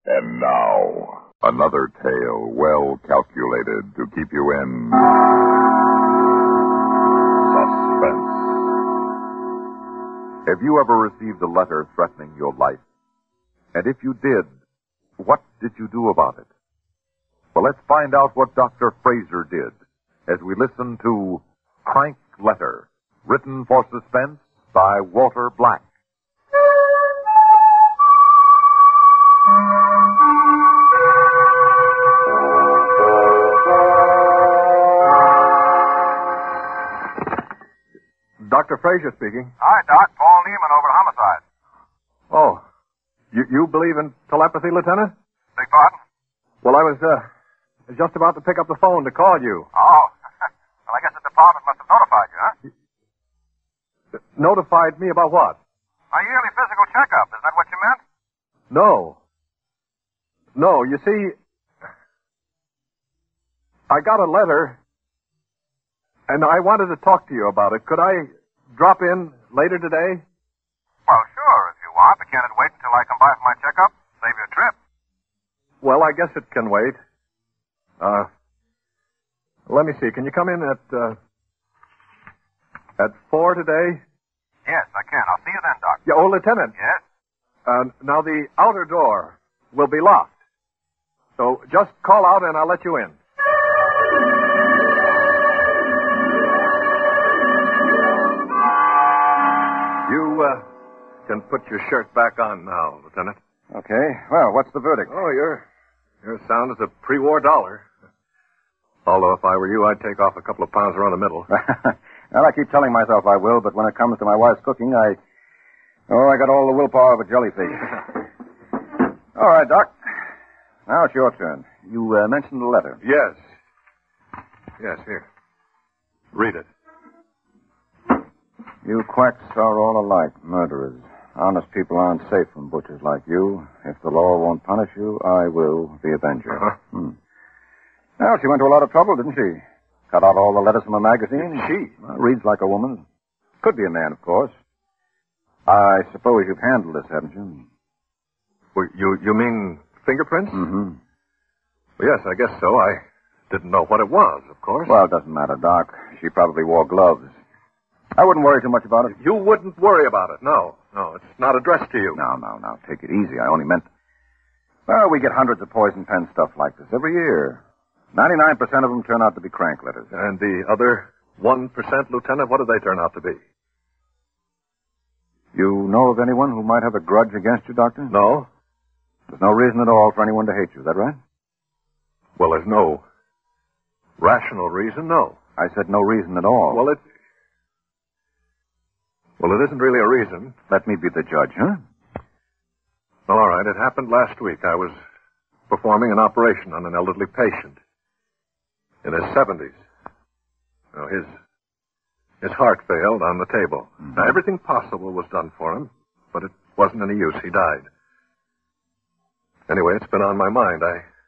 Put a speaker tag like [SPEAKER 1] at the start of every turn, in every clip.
[SPEAKER 1] And now, another tale well calculated to keep you in suspense. Have you ever received a letter threatening your life? And if you did, what did you do about it? Well, let's find out what Dr. Fraser did as we listen to Crank Letter, written for suspense by Walter Black.
[SPEAKER 2] Dr. Fraser speaking.
[SPEAKER 3] Hi, Doc. Paul Neiman over at Homicide.
[SPEAKER 2] Oh, you believe in telepathy, Lieutenant?
[SPEAKER 3] Beg pardon?
[SPEAKER 2] Well, I was just about to pick up the phone to call you.
[SPEAKER 3] Oh. Well, I guess the department must have notified you, huh?
[SPEAKER 2] Notified me about what?
[SPEAKER 3] My yearly physical checkup. Isn't that what you meant?
[SPEAKER 2] No, you see, I got a letter, and I wanted to talk to you about it. Could I drop in later today?
[SPEAKER 3] Well, sure, if you want. But can't it wait until I come by for my checkup? Save you a trip.
[SPEAKER 2] Well, I guess it can wait. Let me see. Can you come in at 4 today?
[SPEAKER 3] Yes, I can. I'll see you then, Doc.
[SPEAKER 2] Yeah, Lieutenant.
[SPEAKER 3] Yes?
[SPEAKER 2] Now, the outer door will be locked. So just call out and I'll let you in. You can put your shirt back on now, Lieutenant.
[SPEAKER 4] Okay. Well, what's the verdict?
[SPEAKER 2] Oh, you're sound as a pre-war dollar. Although if I were you, I'd take off a couple of pounds around the middle.
[SPEAKER 4] Well, I keep telling myself I will, but when it comes to my wife's cooking, I got all the willpower of a jellyfish. All right, Doc. Now it's your turn. You mentioned the letter.
[SPEAKER 2] Yes. Yes, here. Read it.
[SPEAKER 4] You quacks are all alike, murderers. Honest people aren't safe from butchers like you. If the law won't punish you, I will, the avenger.
[SPEAKER 2] Uh-huh.
[SPEAKER 4] Well, she went to a lot of trouble, didn't she? Cut out all the letters from a magazine.
[SPEAKER 2] She?
[SPEAKER 4] Well, reads like a woman. Could be a man, of course. I suppose you've handled this, haven't you?
[SPEAKER 2] Well, you mean fingerprints?
[SPEAKER 4] Mm-hmm.
[SPEAKER 2] Well, yes, I guess so. I didn't know what it was, of course.
[SPEAKER 4] Well, it doesn't matter, Doc. She probably wore gloves. I wouldn't worry too much about it.
[SPEAKER 2] You wouldn't worry about it. No, it's not addressed to you.
[SPEAKER 4] No. Take it easy. I only meant... Well, we get hundreds of poison pen stuff like this every year. 99% of them turn out to be crank letters.
[SPEAKER 2] And the other 1%, Lieutenant, what do they turn out to be?
[SPEAKER 4] You know of anyone who might have a grudge against you, Doctor?
[SPEAKER 2] No.
[SPEAKER 4] There's no reason at all for anyone to hate you. Is that right?
[SPEAKER 2] Well, there's no rational reason, no.
[SPEAKER 4] I said no reason at all.
[SPEAKER 2] Well, it isn't really a reason.
[SPEAKER 4] Let me be the judge, huh?
[SPEAKER 2] Well, all right. It happened last week. I was performing an operation on an elderly patient in his 70s. Now, his heart failed on the table.
[SPEAKER 4] Mm-hmm.
[SPEAKER 2] Now, everything possible was done for him, but it wasn't any use. He died. Anyway, it's been on my mind.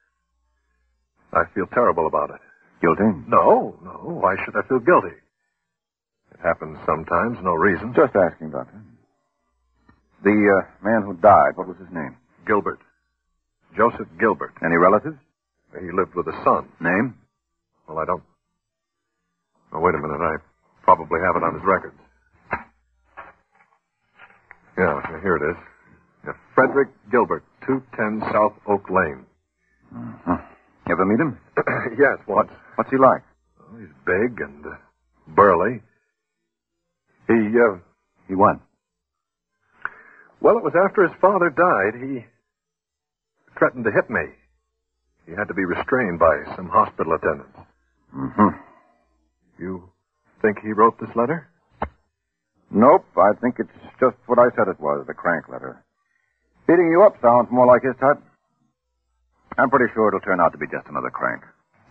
[SPEAKER 2] I feel terrible about it.
[SPEAKER 4] Guilty?
[SPEAKER 2] No. Why should I feel guilty? It happens sometimes, no reason.
[SPEAKER 4] Just asking, Doctor. The man who died, what was his name?
[SPEAKER 2] Gilbert. Joseph Gilbert.
[SPEAKER 4] Any relatives?
[SPEAKER 2] He lived with a son.
[SPEAKER 4] Name?
[SPEAKER 2] Well, I don't... Oh, wait a minute. I probably have it on his records. Yeah, here it is. Yeah, Frederick Gilbert, 210 South Oak Lane.
[SPEAKER 4] Uh-huh. You ever meet him?
[SPEAKER 2] Yes, once.
[SPEAKER 4] What's he like?
[SPEAKER 2] Well, he's big and burly.
[SPEAKER 4] He what?
[SPEAKER 2] Well, it was after his father died. He threatened to hit me. He had to be restrained by some hospital attendants.
[SPEAKER 4] Mm-hmm.
[SPEAKER 2] You think he wrote this letter?
[SPEAKER 4] Nope. I think it's just what I said it was, the crank letter. Beating you up sounds more like his type. I'm pretty sure it'll turn out to be just another crank.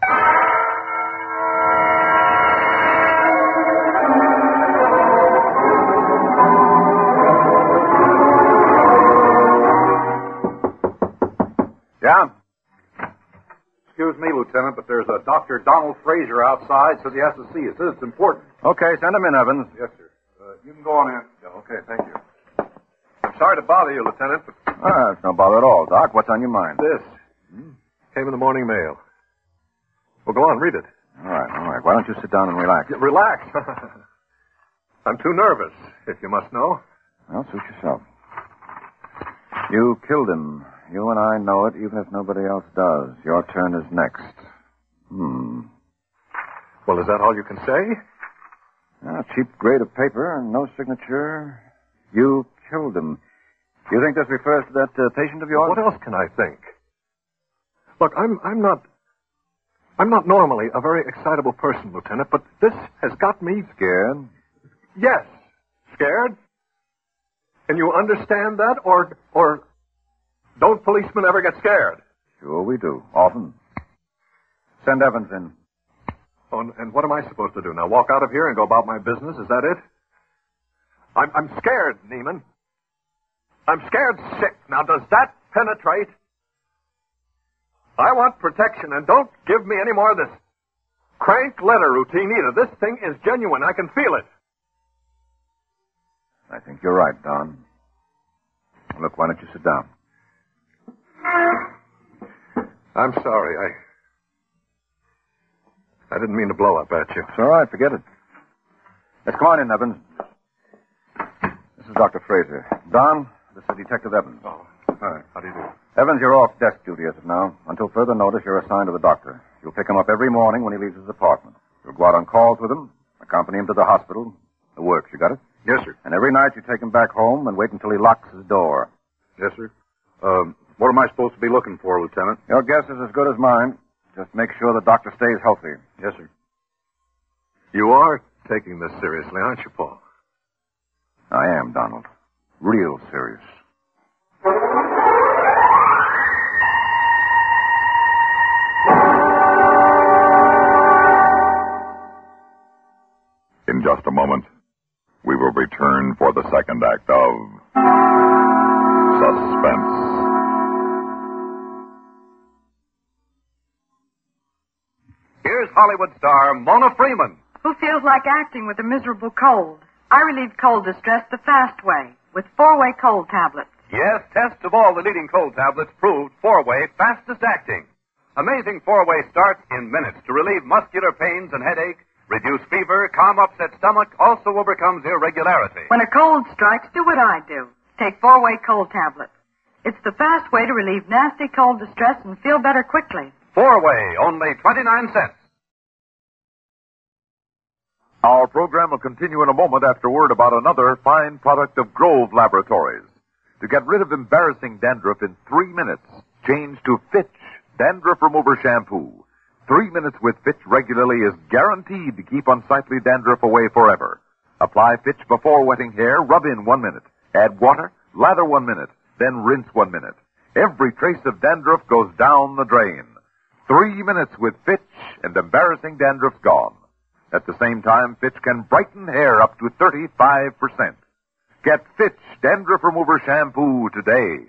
[SPEAKER 5] Yeah? Excuse me, Lieutenant, but there's a Dr. Donald Fraser outside, says he has to see you. Says it's important.
[SPEAKER 4] Okay, send him in, Evans.
[SPEAKER 5] Yes, sir. You can go on in.
[SPEAKER 2] Yeah, okay, thank you. I'm sorry to bother you, Lieutenant, but
[SPEAKER 4] It's no bother at all, Doc. What's on your mind?
[SPEAKER 2] This. Came in the morning mail. Well, go on, read it.
[SPEAKER 4] All right. Why don't you sit down and relax?
[SPEAKER 2] Yeah, relax. I'm too nervous, if you must know.
[SPEAKER 4] Well, suit yourself. You killed him. You and I know it, even if nobody else does. Your turn is next.
[SPEAKER 2] Well, is that all you can say?
[SPEAKER 4] A cheap grade of paper and no signature. You killed him. Do you think this refers to that patient of yours?
[SPEAKER 2] What else can I think? Look, I'm not normally a very excitable person, Lieutenant, but this has got me
[SPEAKER 4] Scared?
[SPEAKER 2] Yes. Scared? Can you understand that? Or don't policemen ever get scared?
[SPEAKER 4] Sure we do. Often. Send Evans in.
[SPEAKER 2] Oh, and what am I supposed to do now? Walk out of here and go about my business? Is that it? I'm scared, Neiman. I'm scared sick. Now, does that penetrate? I want protection, and don't give me any more of this crank letter routine either. This thing is genuine. I can feel it.
[SPEAKER 4] I think you're right, Don. Look, why don't you sit down?
[SPEAKER 2] I'm sorry. I didn't mean to blow up at you.
[SPEAKER 4] It's all right. Forget it. Let's come on in, Evans. This is Dr. Fraser. Don, this is Detective Evans.
[SPEAKER 2] Oh, hi. How do you do?
[SPEAKER 4] Evans, you're off desk duty as of now. Until further notice, you're assigned to the doctor. You'll pick him up every morning when he leaves his apartment. You'll go out on calls with him, accompany him to the hospital. The works, you got it?
[SPEAKER 2] Yes, sir.
[SPEAKER 4] And every night you take him back home and wait until he locks his door.
[SPEAKER 5] Yes, sir. What am I supposed to be looking for, Lieutenant?
[SPEAKER 4] Your guess is as good as mine. Just make sure the doctor stays healthy.
[SPEAKER 5] Yes, sir.
[SPEAKER 2] You are taking this seriously, aren't you, Paul?
[SPEAKER 4] I am, Donald. Real serious.
[SPEAKER 1] In just a moment, we will return for the second act of Suspense.
[SPEAKER 3] Here's Hollywood star Mona Freeman.
[SPEAKER 6] Who feels like acting with a miserable cold? I relieve cold distress the fast way with 4-way cold tablets.
[SPEAKER 3] Yes, tests of all the leading cold tablets proved 4-way fastest acting. Amazing 4-way starts in minutes to relieve muscular pains and headache, reduce fever, calm upset stomach, also overcomes irregularity.
[SPEAKER 6] When a cold strikes, do what I do. Take 4-way cold tablets. It's the fast way to relieve nasty cold distress and feel better quickly.
[SPEAKER 3] 4-way, only 29 cents.
[SPEAKER 1] Our program will continue in a moment after word about another fine product of Grove Laboratories. To get rid of embarrassing dandruff in 3 minutes, change to Fitch Dandruff Remover Shampoo. 3 minutes with Fitch regularly is guaranteed to keep unsightly dandruff away forever. Apply Fitch before wetting hair, rub in 1 minute. Add water, lather 1 minute, then rinse 1 minute. Every trace of dandruff goes down the drain. 3 minutes with Fitch and embarrassing dandruff's gone. At the same time, Fitch can brighten hair up to 35%. Get Fitch Dandruff Remover Shampoo today.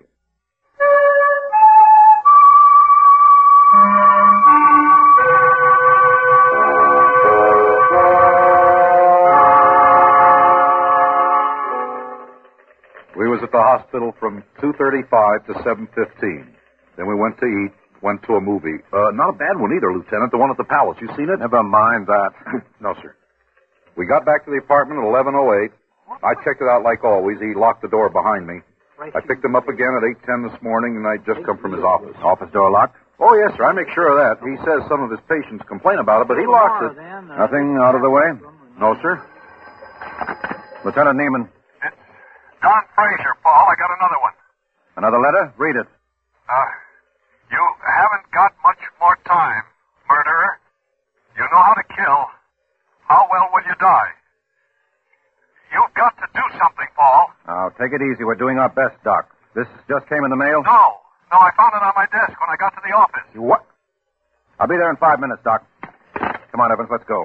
[SPEAKER 5] We was at the hospital from 2:35 to 7:15. Then we went to eat, went to a movie. Not a bad one either, Lieutenant. The one at the Palace. You seen it?
[SPEAKER 4] Never mind that.
[SPEAKER 5] No, sir. We got back to the apartment at 11:08. I checked it out like always. He locked the door behind me. I picked him up again at 8:10 this morning, and I just come from his office.
[SPEAKER 4] Office door locked?
[SPEAKER 5] Oh, yes, sir. I make sure of that. He says some of his patients complain about it, but he locks it.
[SPEAKER 4] Nothing out of the way?
[SPEAKER 5] No, sir.
[SPEAKER 4] Lieutenant Neiman.
[SPEAKER 3] It's Don Fraser, Paul. I got another one.
[SPEAKER 4] Another letter? Read it.
[SPEAKER 3] You haven't got much more time, murderer. You know how to kill. How well will you die? You've got to do something, Paul.
[SPEAKER 4] Now, take it easy. We're doing our best, Doc. This just came in the mail?
[SPEAKER 3] No, I found it on my desk when I got to the office.
[SPEAKER 4] You what? I'll be there in 5 minutes, Doc. Come on, Evans, let's go.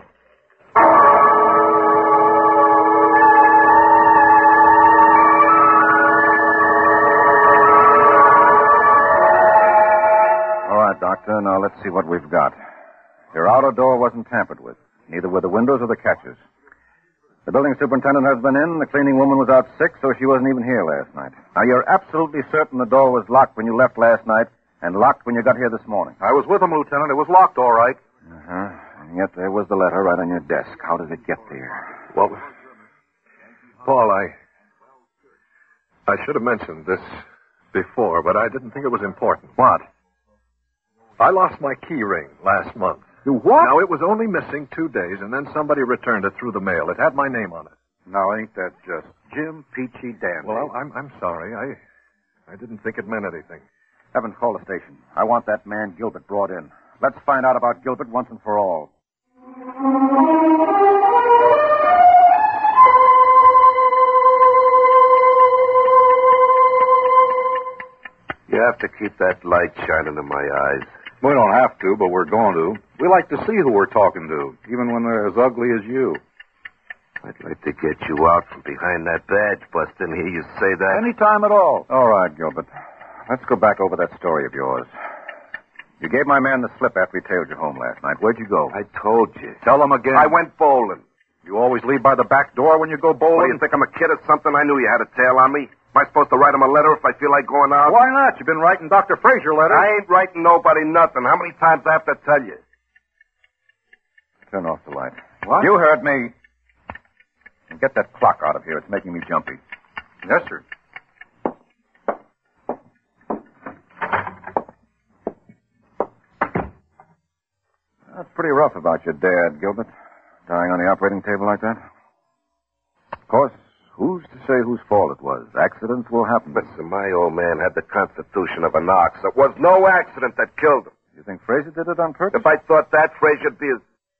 [SPEAKER 4] All right, Doctor, now let's see what we've got. Your outer door wasn't tampered with, neither were the windows or the catches. The building superintendent has been in. The cleaning woman was out sick, so she wasn't even here last night. Now, you're absolutely certain the door was locked when you left last night and locked when you got here this morning?
[SPEAKER 2] I was with him, Lieutenant. It was locked all right.
[SPEAKER 4] Uh-huh. And yet there was the letter right on your desk. How did it get there?
[SPEAKER 2] Well, Paul, I should have mentioned this before, but I didn't think it was important.
[SPEAKER 4] What?
[SPEAKER 2] I lost my key ring last month.
[SPEAKER 4] You what?
[SPEAKER 2] Now, it was only missing 2 days, and then somebody returned it through the mail. It had my name on it.
[SPEAKER 5] Now, ain't that just Jim Peachy Dandy?
[SPEAKER 2] Well, I'm sorry. I didn't think it meant anything.
[SPEAKER 4] Evans, call the station. I want that man Gilbert brought in. Let's find out about Gilbert once and for all.
[SPEAKER 7] You have to keep that light shining in my eyes.
[SPEAKER 5] We don't have to, but we're going to. We like to see who we're talking to, even when they're as ugly as you.
[SPEAKER 7] I'd like to get you out from behind that badge bust and hear you say that.
[SPEAKER 4] Any time at all. All right, Gilbert. Let's go back over that story of yours. You gave my man the slip after he tailed you home last night. Where'd you go?
[SPEAKER 7] I told you.
[SPEAKER 5] Tell them again.
[SPEAKER 7] I went bowling.
[SPEAKER 5] You always leave by the back door when you go
[SPEAKER 7] What, do
[SPEAKER 5] bowling?
[SPEAKER 7] you think I'm a kid or something? I knew you had a tail on me. Am I supposed to write him a letter if I feel like going out?
[SPEAKER 5] Why not? You've been writing Dr. Frazier letters.
[SPEAKER 7] I ain't writing nobody nothing. How many times I have to tell you?
[SPEAKER 4] Turn off the light.
[SPEAKER 5] What?
[SPEAKER 4] You heard me. And get that clock out of here. It's making me jumpy.
[SPEAKER 5] Yes, sir.
[SPEAKER 4] That's pretty rough about your dad, Gilbert. Dying on the operating table like that. Of course, who's to say whose fault it was? Accidents will happen.
[SPEAKER 7] Listen, my old man had the constitution of an ox. It was no accident that killed him.
[SPEAKER 4] You think Frazier did it on purpose?
[SPEAKER 7] If I thought that, Frazier'd be as...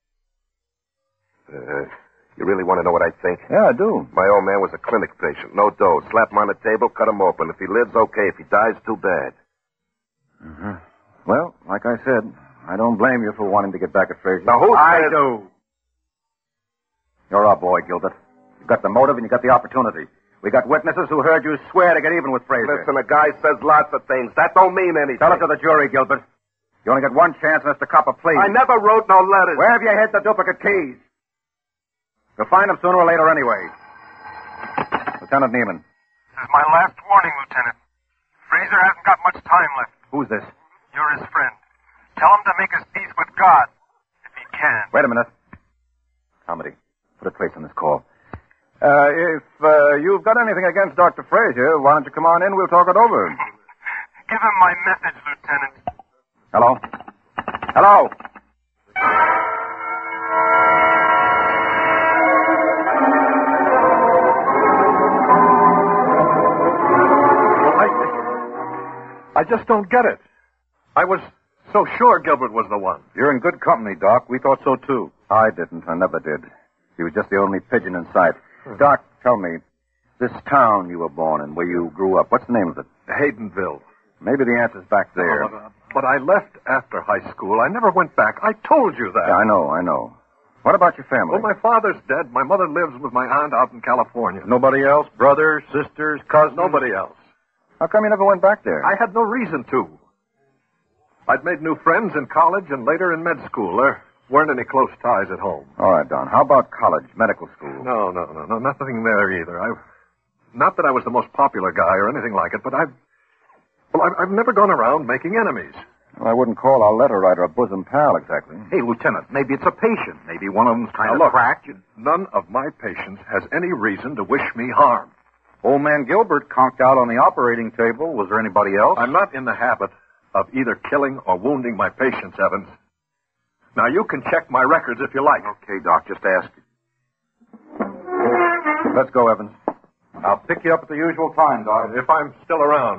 [SPEAKER 7] You really want to know what I think?
[SPEAKER 4] Yeah, I do.
[SPEAKER 7] My old man was a clinic patient. No dose. Slap him on the table, cut him open. If he lives, okay. If he dies, too bad.
[SPEAKER 4] Mm-hmm. Well, like I said, I don't blame you for wanting to get back at Frazier.
[SPEAKER 7] Now, who
[SPEAKER 5] I
[SPEAKER 7] says...
[SPEAKER 5] do.
[SPEAKER 4] You're our boy, Gilbert. You've got the motive and you got the opportunity. We got witnesses who heard you swear to get even with Frazier.
[SPEAKER 7] Listen, a guy says lots of things. That don't mean anything.
[SPEAKER 4] Tell it to the jury, Gilbert. You only get one chance unless the cop a plea.
[SPEAKER 7] I never wrote no letters.
[SPEAKER 4] Where have you hid the duplicate keys? You'll find them sooner or later anyway. Lieutenant Neiman.
[SPEAKER 8] This is my last warning, Lieutenant. Frazier hasn't got much time left.
[SPEAKER 4] Who's this?
[SPEAKER 8] You're his friend. Tell him to make his peace with God, if he can.
[SPEAKER 4] Wait a minute. Comedy. Put a trace on this call. If you've got anything against Dr. Frazier, why don't you come on in? We'll talk it over.
[SPEAKER 8] Give him my message, Lieutenant.
[SPEAKER 4] Hello? Hello?
[SPEAKER 2] I just don't get it. I was so sure Gilbert was the one.
[SPEAKER 5] You're in good company, Doc. We thought so, too.
[SPEAKER 4] I didn't. I never did. He was just the only pigeon in sight. Doc, tell me, this town you were born in, where you grew up, what's the name of it?
[SPEAKER 2] Haydenville.
[SPEAKER 4] Maybe the answer's back there.
[SPEAKER 2] But I left after high school. I never went back. I told you that.
[SPEAKER 4] Yeah, I know. What about your family?
[SPEAKER 2] Well, my father's dead. My mother lives with my aunt out in California.
[SPEAKER 5] Nobody else? Brothers, sisters, cousins?
[SPEAKER 2] Nobody else.
[SPEAKER 4] How come you never went back there?
[SPEAKER 2] I had no reason to. I'd made new friends in college and later in med school. There weren't any close ties at home.
[SPEAKER 4] All right, Don. How about college, medical school?
[SPEAKER 2] No. Nothing there either. Not that I was the most popular guy or anything like it, but I've never gone around making enemies.
[SPEAKER 4] Well, I wouldn't call our letter writer a bosom pal, exactly.
[SPEAKER 5] Hey, Lieutenant, maybe it's a patient. Maybe one of them's kind of
[SPEAKER 2] Now, look,
[SPEAKER 5] cracked.
[SPEAKER 2] None of my patients has any reason to wish me harm.
[SPEAKER 5] Old man Gilbert conked out on the operating table. Was there anybody else?
[SPEAKER 2] I'm not in the habit of either killing or wounding my patients, Evans. Now, you can check my records if you like.
[SPEAKER 7] Okay, Doc, just ask.
[SPEAKER 4] Let's go, Evans.
[SPEAKER 5] I'll pick you up at the usual time, Doc.
[SPEAKER 2] If I'm still around.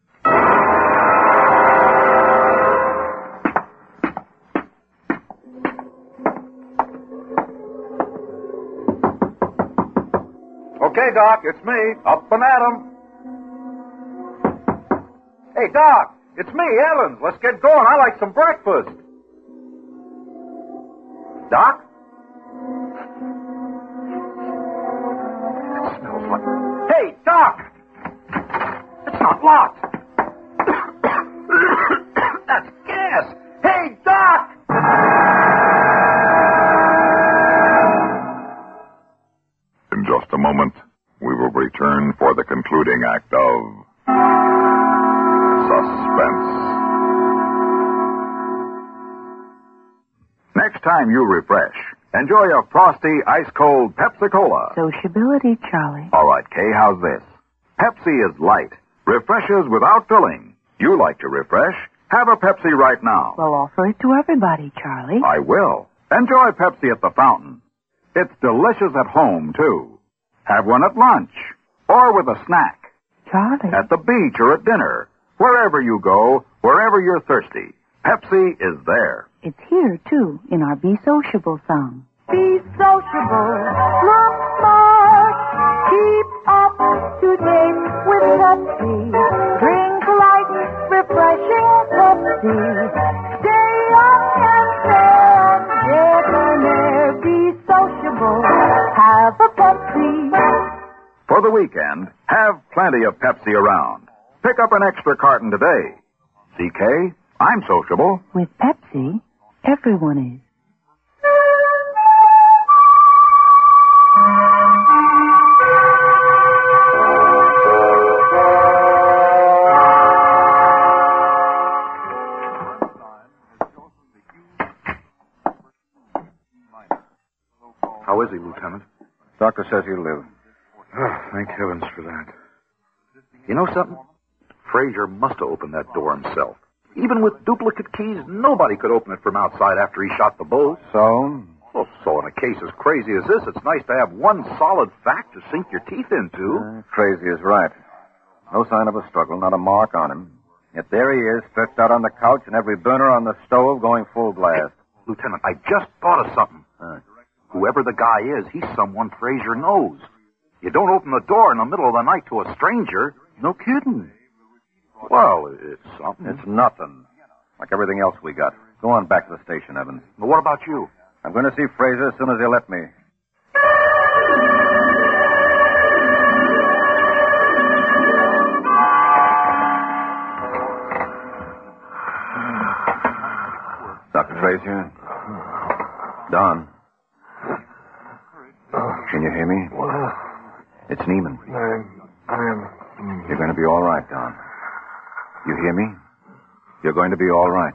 [SPEAKER 5] Okay, Doc, it's me. Up and at 'em. Hey, Doc, it's me, Evans. Let's get going. I like some breakfast. Doc? It smells like... Hey, Doc! It's not locked. That's gas. Hey, Doc!
[SPEAKER 9] next time you refresh, enjoy a frosty, ice-cold Pepsi-Cola.
[SPEAKER 10] Sociability, Charlie.
[SPEAKER 9] All right, Kay, how's this? Pepsi is light, refreshes without filling. You like to refresh? Have a Pepsi right now.
[SPEAKER 10] Well, offer it to everybody, Charlie.
[SPEAKER 9] I will. Enjoy Pepsi at the fountain. It's delicious at home, too. Have one at lunch or with a snack.
[SPEAKER 10] Charlie.
[SPEAKER 9] At the beach or at dinner. Wherever you go, wherever you're thirsty, Pepsi is there.
[SPEAKER 10] It's here, too, in our Be Sociable song.
[SPEAKER 11] Be sociable, look smart, keep up to date with Pepsi. Drink light, refreshing Pepsi. Stay young and fair and debonair. Be sociable, have a Pepsi.
[SPEAKER 9] For the weekend, have plenty of Pepsi around. Pick up an extra carton today. CK, I'm sociable.
[SPEAKER 10] With Pepsi, everyone is.
[SPEAKER 5] How is he, Lieutenant?
[SPEAKER 4] Doctor says he'll live.
[SPEAKER 5] Oh, thank heavens for that. You know something? Frazier must have opened that door himself. Even with duplicate keys, nobody could open it from outside after he shot the bull.
[SPEAKER 4] So?
[SPEAKER 5] Well, so in a case as crazy as this, it's nice to have one solid fact to sink your teeth into.
[SPEAKER 4] Crazy is right. No sign of a struggle, not a mark on him. Yet there he is, stretched out on the couch and every burner on the stove going full blast.
[SPEAKER 5] Hey, Lieutenant, I just thought of something. Whoever the guy is, he's someone Frazier knows. You don't open the door in the middle of the night to a stranger.
[SPEAKER 4] No kidding.
[SPEAKER 5] Well, it's something.
[SPEAKER 4] It's nothing. Like everything else we got. Go on back to the station, Evans.
[SPEAKER 5] But what about you?
[SPEAKER 4] I'm going to see Frazier as soon as he'll let me. Dr. Frazier? Don? Can you hear me? It's Neiman. You're going to be all right, Don. You hear me? You're going to be all right.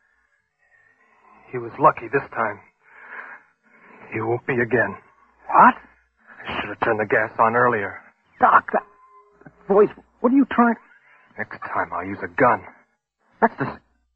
[SPEAKER 8] He was lucky this time. He won't be again.
[SPEAKER 4] What?
[SPEAKER 8] I should have turned the gas on earlier.
[SPEAKER 4] Doc, that voice, what are you trying...
[SPEAKER 8] Next time I'll use a gun.
[SPEAKER 4] That's the...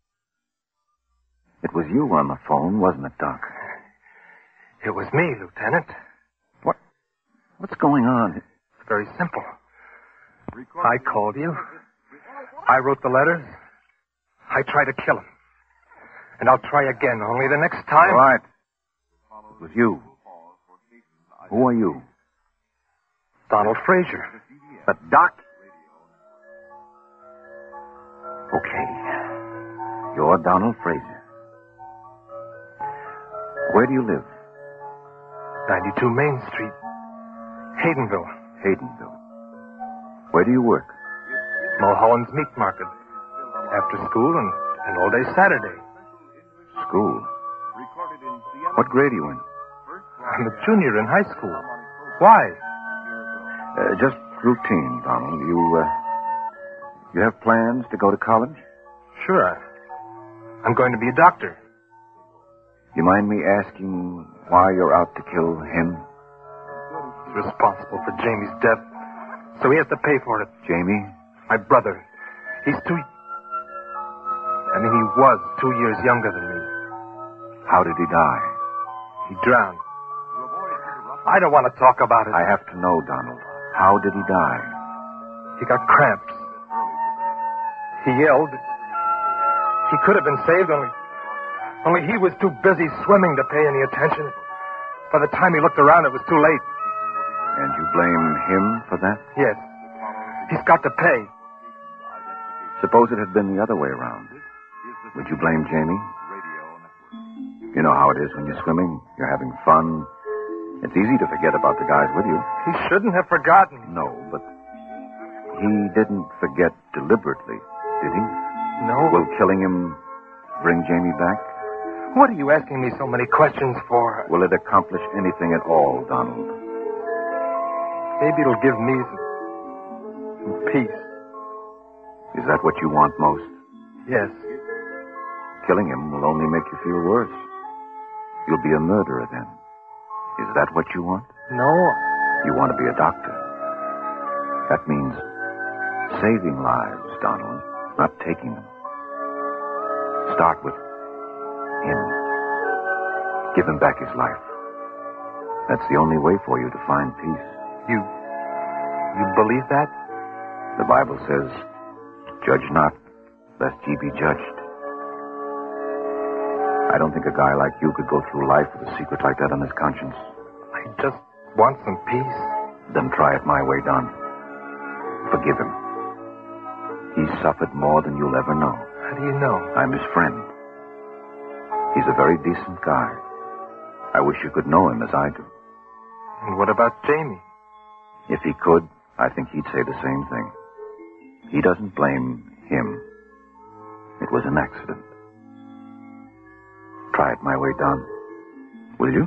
[SPEAKER 4] It was you on the phone, wasn't it, Doc?
[SPEAKER 8] It was me, Lieutenant.
[SPEAKER 4] What's going on?
[SPEAKER 8] It's very simple. I called you. I wrote the letters. I tried to kill him. And I'll try again, only the next time...
[SPEAKER 4] All right. It was you. Who are you?
[SPEAKER 8] Donald Frazier.
[SPEAKER 4] But, Doc... Okay. You're Donald Frazier. Where do you live?
[SPEAKER 8] 92 Main Street. Haydenville.
[SPEAKER 4] Haydenville. Where do you work?
[SPEAKER 8] Mulholland's Meat Market. After school and all day Saturday.
[SPEAKER 4] School? What grade are you in?
[SPEAKER 8] I'm a junior in high school. Why?
[SPEAKER 4] Just routine, Donald. You have plans to go to college?
[SPEAKER 8] Sure. I'm going to be a doctor.
[SPEAKER 4] You mind me asking why you're out to kill him?
[SPEAKER 8] He's responsible for Jamie's death, so he has to pay for it.
[SPEAKER 4] Jamie?
[SPEAKER 8] My brother. He was 2 years younger than me.
[SPEAKER 4] How did he die?
[SPEAKER 8] He drowned. I don't want to talk about it.
[SPEAKER 4] I have to know, Donald. How did he die?
[SPEAKER 8] He got cramps. He yelled. He could have been saved, only he was too busy swimming to pay any attention. By the time he looked around, it was too late.
[SPEAKER 4] And you blame him for that?
[SPEAKER 8] Yes. He's got to pay.
[SPEAKER 4] Suppose it had been the other way around. Would you blame Jamie? You know how it is when you're swimming. You're having fun. It's easy to forget about the guys with you.
[SPEAKER 8] He shouldn't have forgotten.
[SPEAKER 4] No, but he didn't forget deliberately, did he?
[SPEAKER 8] No.
[SPEAKER 4] Will killing him bring Jamie back?
[SPEAKER 8] What are you asking me so many questions for?
[SPEAKER 4] Will it accomplish anything at all, Donald?
[SPEAKER 8] Maybe it'll give me some peace.
[SPEAKER 4] Is that what you want most?
[SPEAKER 8] Yes.
[SPEAKER 4] Killing him will only make you feel worse. You'll be a murderer then. Is that what you want?
[SPEAKER 8] No.
[SPEAKER 4] You want to be a doctor. That means saving lives, Donald, not taking them. Start with him. Give him back his life. That's the only way for you to find peace.
[SPEAKER 8] You believe that?
[SPEAKER 4] The Bible says, judge not, lest ye be judged. I don't think a guy like you could go through life with a secret like that on his conscience.
[SPEAKER 8] I just want some peace.
[SPEAKER 4] Then try it my way, Don. Forgive him. He's suffered more than you'll ever know.
[SPEAKER 8] How do you know?
[SPEAKER 4] I'm his friend. He's a very decent guy. I wish you could know him as I do.
[SPEAKER 8] And what about Jamie?
[SPEAKER 4] If he could, I think he'd say the same thing. He doesn't blame him. It was an accident. Try it my way, Don. Will you?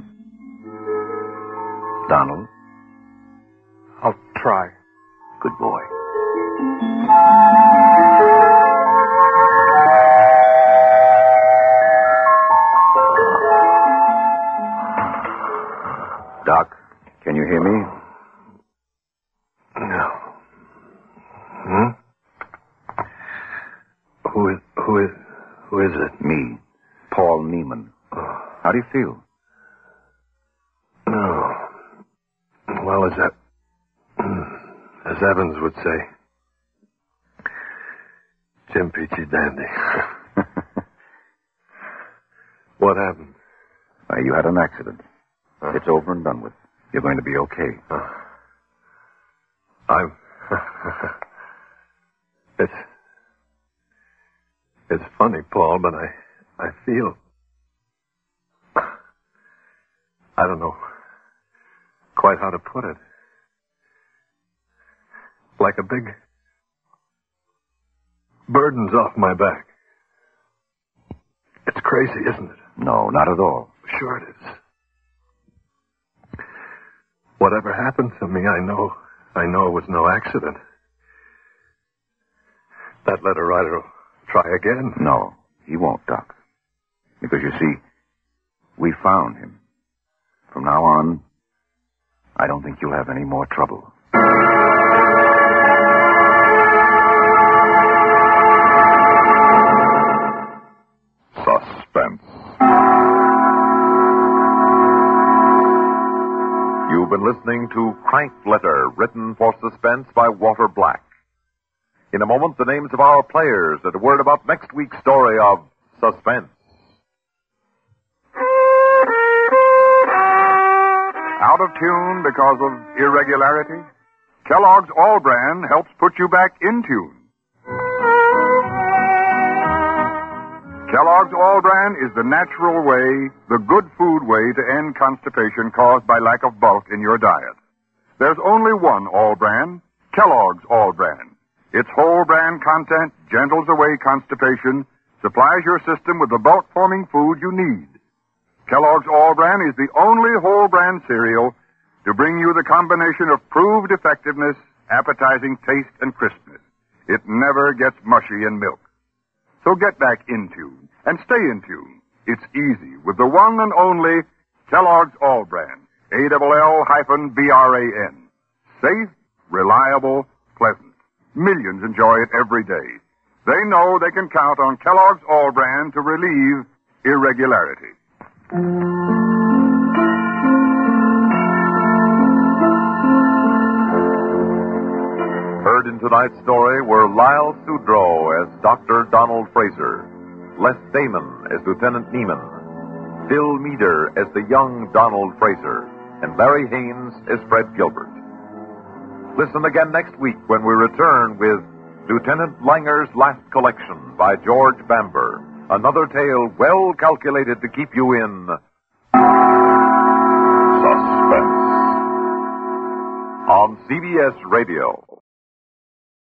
[SPEAKER 4] Donald?
[SPEAKER 8] I'll try.
[SPEAKER 4] Good boy. Doc, can you hear me?
[SPEAKER 2] No. Who is it?
[SPEAKER 4] Me, Paul Neiman. How do you feel?
[SPEAKER 2] No. Well, as Evans would say, Jim Peachy Dandy. What happened?
[SPEAKER 4] You had an accident. It's over and done with. You're going to be okay.
[SPEAKER 2] It's funny, Paul, but I feel... I don't know quite how to put it. Like a big burden's off my back. It's crazy, isn't it?
[SPEAKER 4] No, not at all.
[SPEAKER 2] Sure it is. Whatever happened to me, I know it was no accident. That letter writer will try again.
[SPEAKER 4] No, he won't, Doc. Because you see, we found him. From now on, I don't think you'll have any more trouble.
[SPEAKER 1] Suspense. You've been listening to Crank Letter, written for Suspense by Walter Black. In a moment, the names of our players and a word about next week's story of Suspense.
[SPEAKER 9] Out of tune because of irregularity? Kellogg's All Bran helps put you back in tune. Kellogg's All Bran is the natural way, the good food way to end constipation caused by lack of bulk in your diet. There's only one All Bran, Kellogg's All Bran. Its whole bran content gentles away constipation, supplies your system with the bulk-forming food you need. Kellogg's All Bran is the only whole bran cereal to bring you the combination of proved effectiveness, appetizing taste, and crispness. It never gets mushy in milk. So get back in tune and stay in tune. It's easy with the one and only Kellogg's All Bran, ALL-BRAN. Safe, reliable, pleasant. Millions enjoy it every day. They know they can count on Kellogg's All Bran to relieve irregularity.
[SPEAKER 1] Heard in tonight's story were Lyle Sudrow as Dr. Donald Fraser, Les Damon as Lieutenant Neiman, Phil Meader as the young Donald Fraser, and Larry Haynes as Fred Gilbert. Listen again next week when we return with Lieutenant Langer's Last Collection by George Bamber, another tale well calculated to keep you in suspense on CBS Radio.